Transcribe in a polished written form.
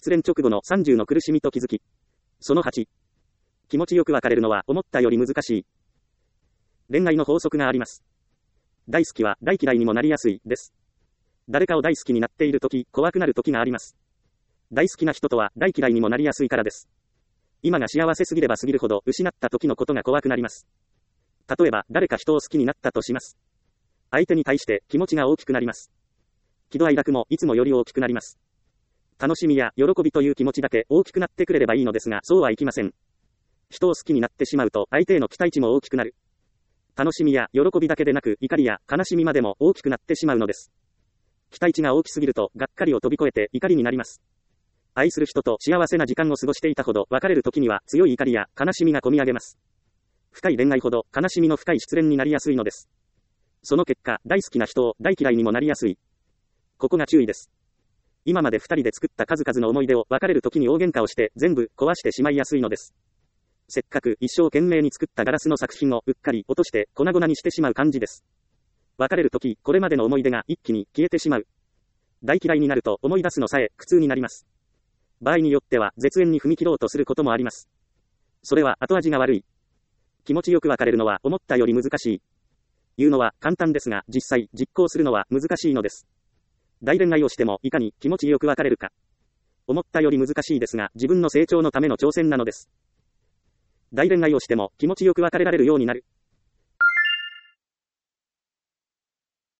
失恋直後の30の苦しみと気づき。その8。気持ちよく別れるのは思ったより難しい。恋愛の法則があります。大好きは大嫌いにもなりやすい、です。誰かを大好きになっているとき、怖くなるときがあります。大好きな人とは大嫌いにもなりやすいからです。今が幸せすぎればすぎるほど失った時のことが怖くなります。例えば誰か人を好きになったとします。相手に対して気持ちが大きくなります。喜怒哀楽もいつもより大きくなります。楽しみや喜びという気持ちだけ大きくなってくれればいいのですが、そうはいきません。人を好きになってしまうと相手への期待値も大きくなる。楽しみや喜びだけでなく怒りや悲しみまでも大きくなってしまうのです。期待値が大きすぎるとがっかりを飛び越えて怒りになります。愛する人と幸せな時間を過ごしていたほど別れる時には強い怒りや悲しみが込み上げます。深い恋愛ほど悲しみの深い失恋になりやすいのです。その結果、大好きな人を大嫌いにもなりやすい。ここが注意です。今まで2人で作った数々の思い出を別れる時に大喧嘩をして全部壊してしまいやすいのです。せっかく一生懸命に作ったガラスの作品をうっかり落として粉々にしてしまう感じです。別れる時、これまでの思い出が一気に消えてしまう。大嫌いになると思い出すのさえ苦痛になります。場合によっては絶縁に踏み切ろうとすることもあります。それは後味が悪い。気持ちよく別れるのは思ったより難しい。言うのは簡単ですが実際実行するのは難しいのです。大恋愛をしてもいかに気持ちよく別れるか。思ったより難しいですが自分の成長のための挑戦なのです。大恋愛をしても気持ちよく別れられるようになる。